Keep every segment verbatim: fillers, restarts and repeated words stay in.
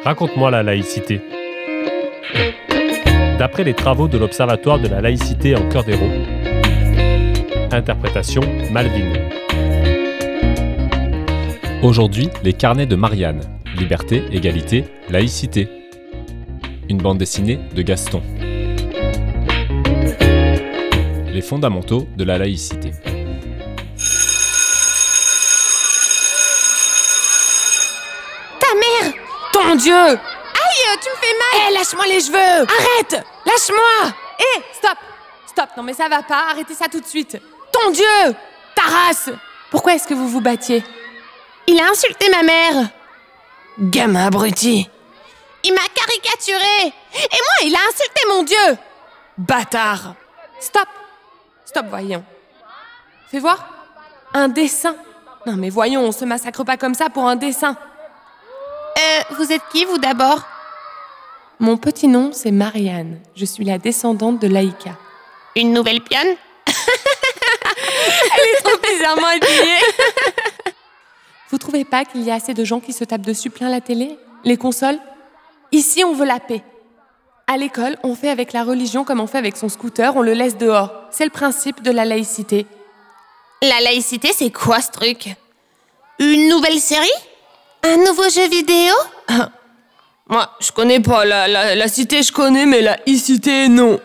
Raconte-moi la laïcité. D'après les travaux de l'Observatoire de la laïcité en Cœur d'Hérault. Interprétation Malvine. Aujourd'hui, les carnets de Marianne. Liberté, égalité, laïcité. Une bande dessinée de Gaston. Les fondamentaux de la laïcité. Ta mère! Ton Dieu! Aïe, tu me fais mal! Hé, hey, lâche-moi les cheveux! Arrête! Lâche-moi! Hé, hey, stop! Stop, non mais ça va pas, arrêtez ça tout de suite! Ton Dieu! Ta race! Pourquoi est-ce que vous vous battiez? Il a insulté ma mère! Gamin abruti! Il m'a caricaturé! Et moi, il a insulté mon Dieu! Bâtard! Stop! Stop, voyons. Fais voir. Un dessin. Non mais voyons, on se massacre pas comme ça pour un dessin. Euh, vous êtes qui, vous, d'abord? Mon petit nom, c'est Marianne. Je suis la descendante de Laïka. Une nouvelle pionne? Elle est trop bizarrement habillée. Vous trouvez pas qu'il y a assez de gens qui se tapent dessus plein la télé? Les consoles? Ici, on veut la paix. À l'école, on fait avec la religion comme on fait avec son scooter, on le laisse dehors. C'est le principe de la laïcité. La laïcité, c'est quoi ce truc? Une nouvelle série? Un nouveau jeu vidéo? Moi, je connais pas. La, la, la cité, je connais, mais la icité, non.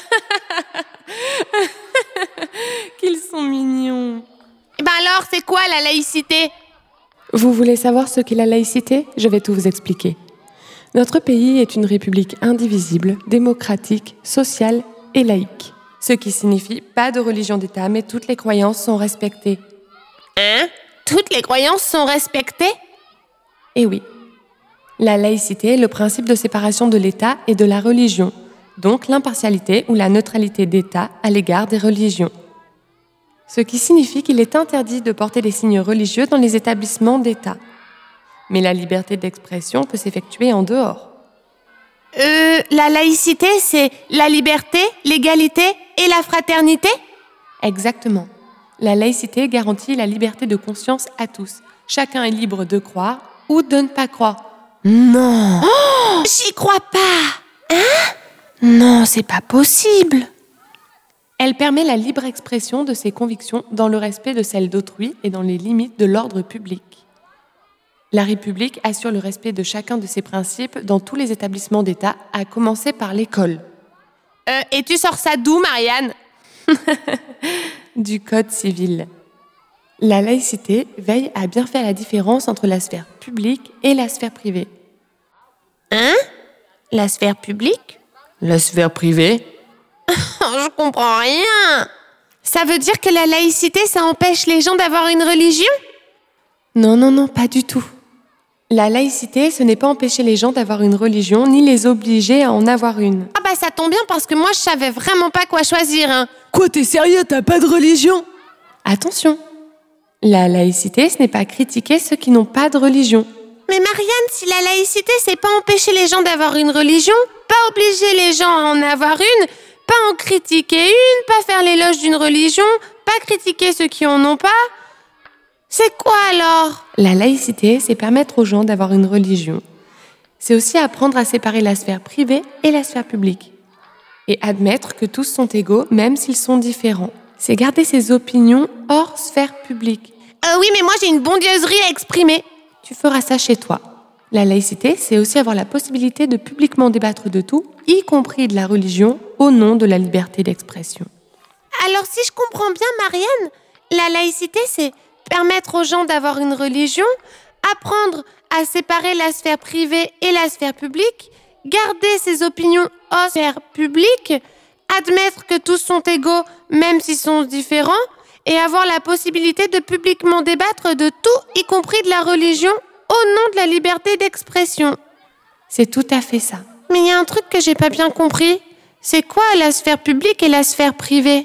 Qu'ils sont mignons. Eh ben alors, c'est quoi la laïcité? Vous voulez savoir ce qu'est la laïcité? Je vais tout vous expliquer. Notre pays est une république indivisible, démocratique, sociale et laïque. Ce qui signifie pas de religion d'État, mais toutes les croyances sont respectées. Hein? Toutes les croyances sont respectées? Eh oui. La laïcité est le principe de séparation de l'État et de la religion, donc l'impartialité ou la neutralité d'État à l'égard des religions. Ce qui signifie qu'il est interdit de porter des signes religieux dans les établissements d'État. Mais la liberté d'expression peut s'effectuer en dehors. Euh, la laïcité, c'est la liberté, l'égalité et la fraternité? Exactement. La laïcité garantit la liberté de conscience à tous. Chacun est libre de croire ou de ne pas croire. Non! Oh, j'y crois pas! Hein? Non, c'est pas possible! Elle permet la libre expression de ses convictions dans le respect de celles d'autrui et dans les limites de l'ordre public. La République assure le respect de chacun de ses principes dans tous les établissements d'État, à commencer par l'école. Euh, et tu sors ça d'où, Marianne? Du Code civil. La laïcité veille à bien faire la différence entre la sphère publique et la sphère privée. Hein? La sphère publique? La sphère privée? Je comprends rien. Ça veut dire que la laïcité, ça empêche les gens d'avoir une religion? Non, non, non, pas du tout. La laïcité, ce n'est pas empêcher les gens d'avoir une religion, ni les obliger à en avoir une. Ah bah ça tombe bien parce que moi je savais vraiment pas quoi choisir, hein. Quoi, t'es sérieux, t'as pas de religion? Attention, la laïcité, ce n'est pas critiquer ceux qui n'ont pas de religion. Mais Marianne, si la laïcité, c'est pas empêcher les gens d'avoir une religion, pas obliger les gens à en avoir une, pas en critiquer une, pas faire l'éloge d'une religion, pas critiquer ceux qui en ont pas... C'est quoi alors? La laïcité, c'est permettre aux gens d'avoir une religion. C'est aussi apprendre à séparer la sphère privée et la sphère publique. Et admettre que tous sont égaux, même s'ils sont différents. C'est garder ses opinions hors sphère publique. Euh, oui, mais moi j'ai une bondieuserie à exprimer. Tu feras ça chez toi. La laïcité, c'est aussi avoir la possibilité de publiquement débattre de tout, y compris de la religion, au nom de la liberté d'expression. Alors si je comprends bien, Marianne, la laïcité, c'est... permettre aux gens d'avoir une religion, apprendre à séparer la sphère privée et la sphère publique, garder ses opinions hors sphère publique, admettre que tous sont égaux même s'ils sont différents, et avoir la possibilité de publiquement débattre de tout, y compris de la religion, au nom de la liberté d'expression. C'est tout à fait ça. Mais il y a un truc que j'ai pas bien compris. C'est quoi la sphère publique et la sphère privée?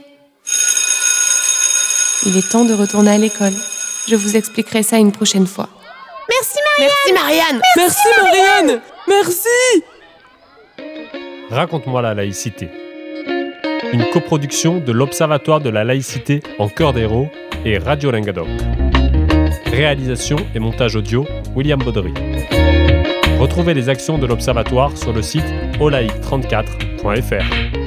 Il est temps de retourner à l'école. Je vous expliquerai ça une prochaine fois. Merci Marianne! Merci Marianne! Merci, Merci Marianne! Merci! Raconte-moi la laïcité. Une coproduction de l'Observatoire de la laïcité en Cœur d'Hérault et Radio Languedoc. Réalisation et montage audio, William Baudry. Retrouvez les actions de l'Observatoire sur le site olaïc trente-quatre point f r.